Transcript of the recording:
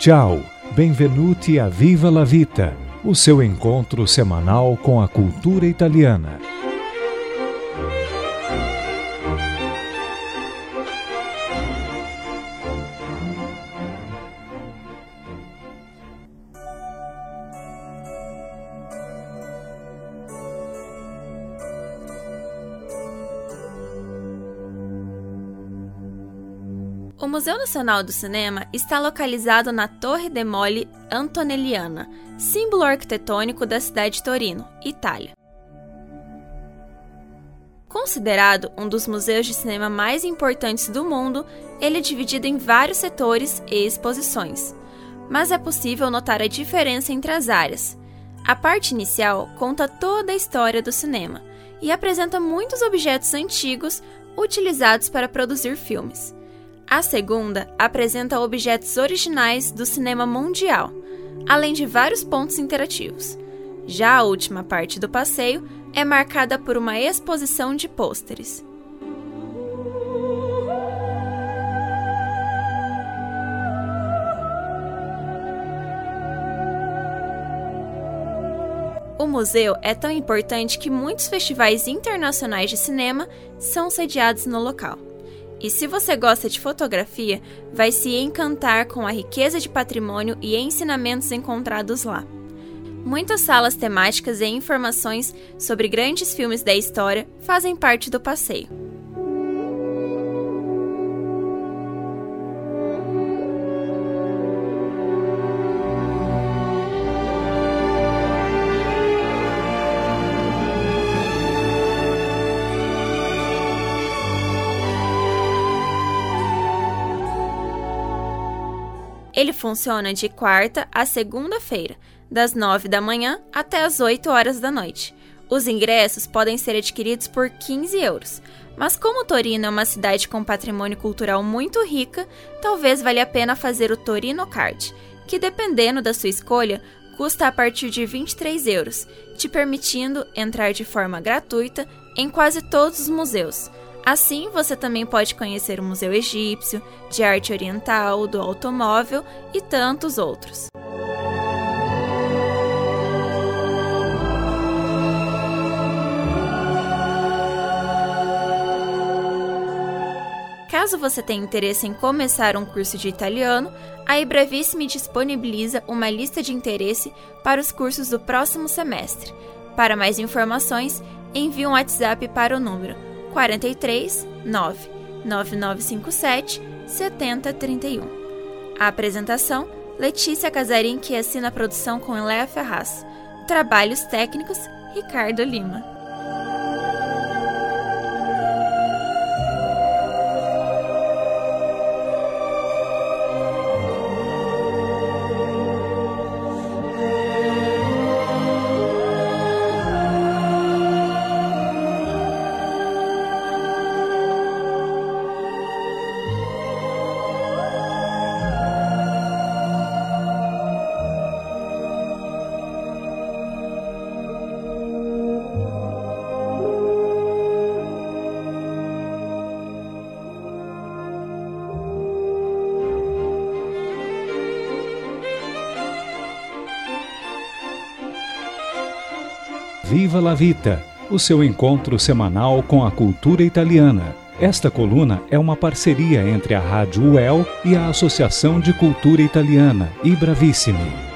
Ciao, benvenuti a Viva la Vita, o seu encontro semanal com a cultura italiana. O Museu Nacional do Cinema está localizado na Torre de Mole Antonelliana, símbolo arquitetônico da cidade de Torino, Itália. Considerado um dos museus de cinema mais importantes do mundo, ele é dividido em vários setores e exposições, mas é possível notar a diferença entre as áreas. A parte inicial conta toda a história do cinema e apresenta muitos objetos antigos utilizados para produzir filmes. A segunda apresenta objetos originais do cinema mundial, além de vários pontos interativos. Já a última parte do passeio é marcada por uma exposição de pôsteres. O museu é tão importante que muitos festivais internacionais de cinema são sediados no local. E se você gosta de fotografia, vai se encantar com a riqueza de patrimônio e ensinamentos encontrados lá. Muitas salas temáticas e informações sobre grandes filmes da história fazem parte do passeio. Ele funciona de quarta a segunda-feira, das 9 da manhã até as 8 horas da noite. Os ingressos podem ser adquiridos por 15 euros, mas como Torino é uma cidade com patrimônio cultural muito rica, talvez valha a pena fazer o Torino Card, que dependendo da sua escolha, custa a partir de 23 euros, te permitindo entrar de forma gratuita em quase todos os museus. Assim, você também pode conhecer o Museu Egípcio, de Arte Oriental, do Automóvel e tantos outros. Caso você tenha interesse em começar um curso de italiano, a eBravissimi disponibiliza uma lista de interesse para os cursos do próximo semestre. Para mais informações, envie um WhatsApp para o número 43 99957 7031. A apresentação, Letícia Casarim, que assina a produção com Eléa Ferraz. Trabalhos técnicos, Ricardo Lima. Viva la Vita, o seu encontro semanal com a cultura italiana. Esta coluna é uma parceria entre a Rádio UEL e a Associação de Cultura Italiana, eBravissimi.